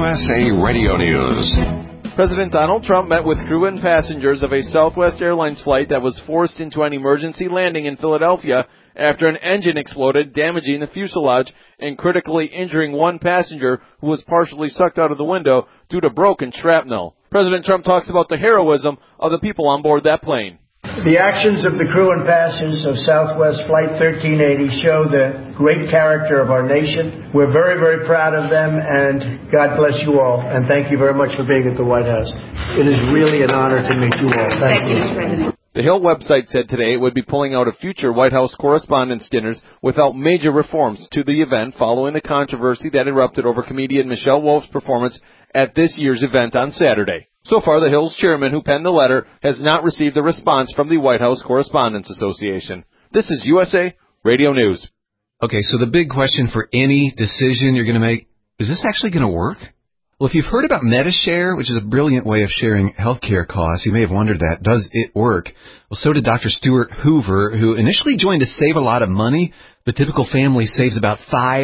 USA Radio News. President Donald Trump met with crew and passengers of a Southwest Airlines flight that was forced into an emergency landing in Philadelphia after an engine exploded, damaging the fuselage and critically injuring one passenger who was partially sucked out of the window due to broken shrapnel. President Trump talks about the heroism of the people on board that plane. The actions of the crew and passengers of Southwest Flight 1380 show the great character of our nation. We're very, very proud of them, and God bless you all, and thank you very much for being at the White House. It is really an honor to meet you all. Thank you, Mr. President. The Hill website said today it would be pulling out of future White House correspondence dinners without major reforms to the event following the controversy that erupted over comedian Michelle Wolf's performance at this year's event on Saturday. So far, the Hill's chairman, who penned the letter, has not received a response from the White House Correspondents Association. This is USA Radio News. Okay, so the big question for any decision you're going to make, is this actually going to work? Well, if you've heard about Medi-Share, which is a brilliant way of sharing healthcare costs, you may have wondered that. Does it work? Well, so did Dr. Stuart Hoover, who initially joined to save a lot of money. The typical family saves about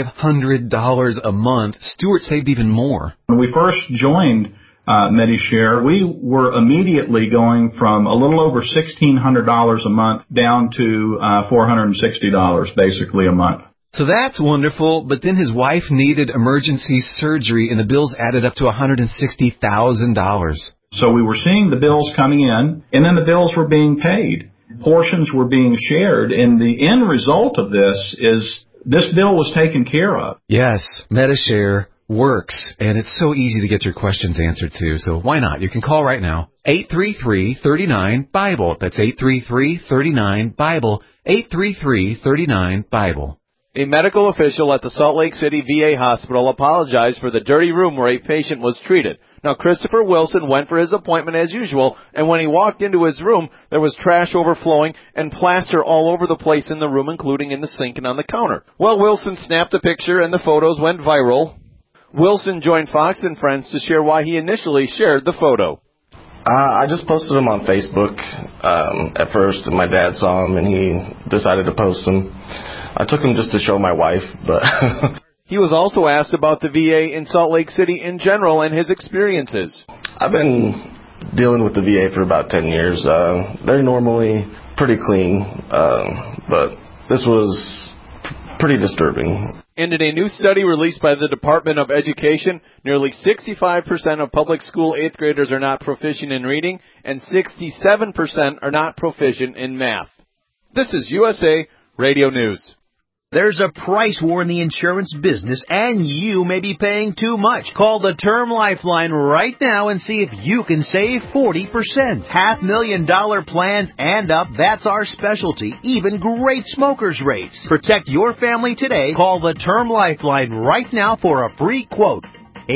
$500 a month. Stuart saved even more. When we first joined Medi-Share, we were immediately going from a little over $1,600 a month down to $460 basically a month. So that's wonderful, but then his wife needed emergency surgery and the bills added up to $160,000. So we were seeing the bills coming in, and then the bills were being paid. Portions were being shared, and the end result of this is this bill was taken care of. Yes, Medi-Share works, and it's so easy to get your questions answered too, so why not? You can call right now, 833-39-BIBLE. That's 833-39-BIBLE, 833-39-BIBLE. A medical official at the Salt Lake City VA hospital apologized for the dirty room where a patient was treated. Now, Christopher Wilson went for his appointment as usual, and when he walked into his room, there was trash overflowing and plaster all over the place in the room, including in the sink and on the counter. Well, Wilson snapped a picture, and the photos went viral. Wilson joined Fox and Friends to share why he initially shared the photo. I just posted them on Facebook at first, and my dad saw them, and he decided to post them. I took them just to show my wife, but... He was also asked about the VA in Salt Lake City in general and his experiences. I've been dealing with the VA for about 10 years. They're normally pretty clean, but this was pretty disturbing. And in a new study released by the Department of Education, nearly 65% of public school 8th graders are not proficient in reading, and 67% are not proficient in math. This is USA Radio News. There's a price war in the insurance business, and you may be paying too much. Call the Term Lifeline right now and see if you can save 40%. $500,000 plans and up, that's our specialty. Even great smokers' rates. Protect your family today. Call the Term Lifeline right now for a free quote.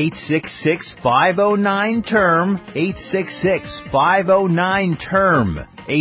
866-509-TERM. 866-509-TERM.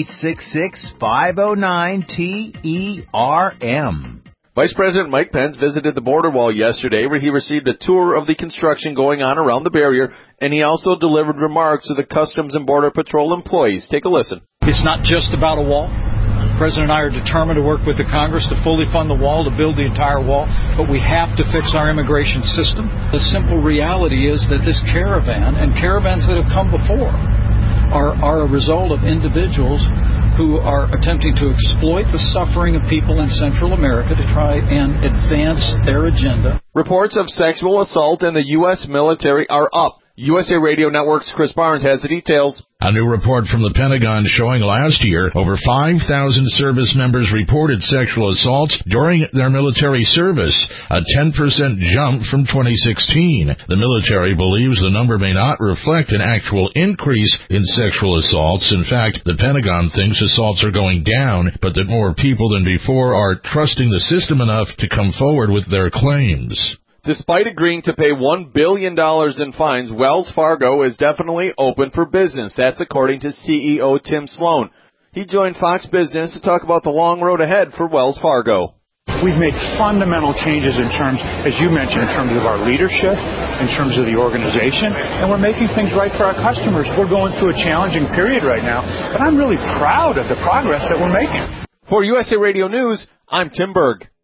866-509-TERM. Vice President Mike Pence visited the border wall yesterday, where he received a tour of the construction going on around the barrier, and he also delivered remarks to the Customs and Border Patrol employees. Take a listen. It's not just about a wall. The President and I are determined to work with the Congress to fully fund the wall, to build the entire wall, but we have to fix our immigration system. The simple reality is that this caravan, and caravans that have come before, are a result of individuals who are attempting to exploit the suffering of people in Central America to try and advance their agenda. Reports of sexual assault in the U.S. military are up. USA Radio Network's Chris Barnes has the details. A new report from the Pentagon showing last year over 5,000 service members reported sexual assaults during their military service, a 10% jump from 2016. The military believes the number may not reflect an actual increase in sexual assaults. In fact, the Pentagon thinks assaults are going down, but that more people than before are trusting the system enough to come forward with their claims. Despite agreeing to pay $1 billion in fines, Wells Fargo is definitely open for business. That's according to CEO Tim Sloan. He joined Fox Business to talk about the long road ahead for Wells Fargo. We've made fundamental changes in terms, as you mentioned, in terms of our leadership, in terms of the organization, and we're making things right for our customers. We're going through a challenging period right now, but I'm really proud of the progress that we're making. For USA Radio News, I'm Tim Berg.